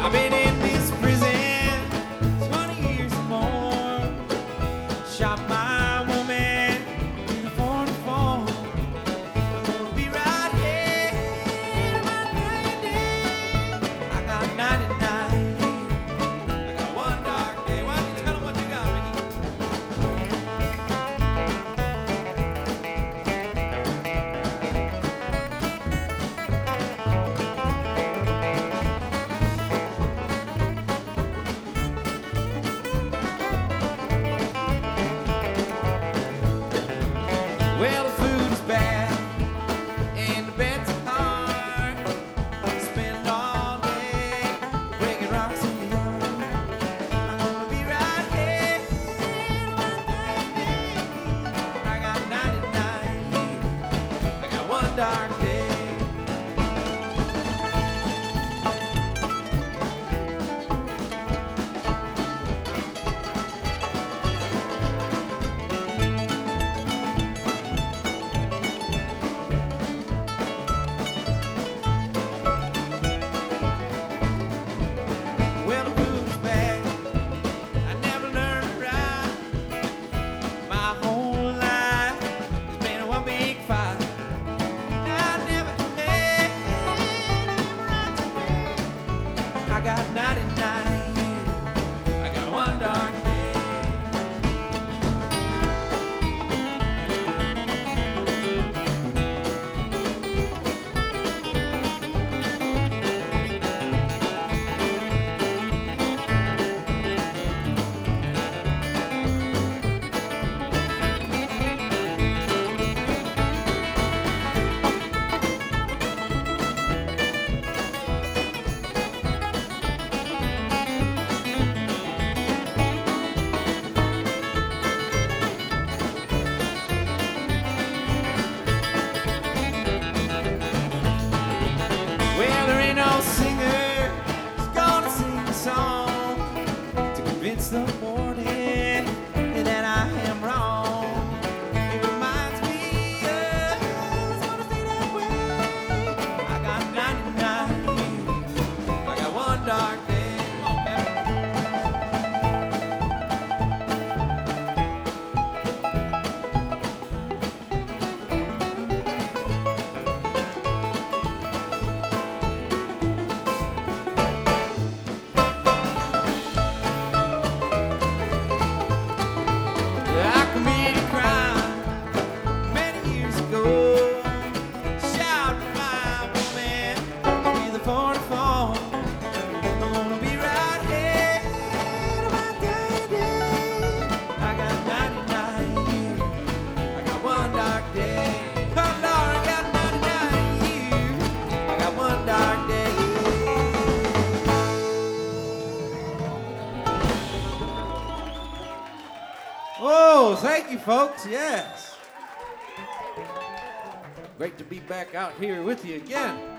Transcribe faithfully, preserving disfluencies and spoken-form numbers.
I've been in this prison twenty years or more. Shot my woman in a forty-four. I'm gonna be right here till my dying day. I got ninety-nine. I got one dark day. Why don't you tell them what you got, Ricky? Well, the food is bad and the bed's hard. Spend all day breaking rocks in the yard. I'm gonna be right here till my dying day. I got ninety-nine. I got one dark day. Well, the food's bad. I never learned to ride. My whole life has been one big fight. I never had right to bed. I got ninety-nine. I got one dark day. Well, there ain't no singer who's gonna sing a song to convince the morning that I am wrong. It reminds me of it's gonna stay that way. I got ninety-nine. I got one dark day. Come on, Kevin. I committed a crime many years ago. Shot my woman with a forty-four. I'm gonna be right here till my dying day. I got ninety-nine years. I got one dark day. Oh Lord, I got ninety-nine years. I got one dark day. Oh, thank you, folks. Yes. Great to be back out here with you again.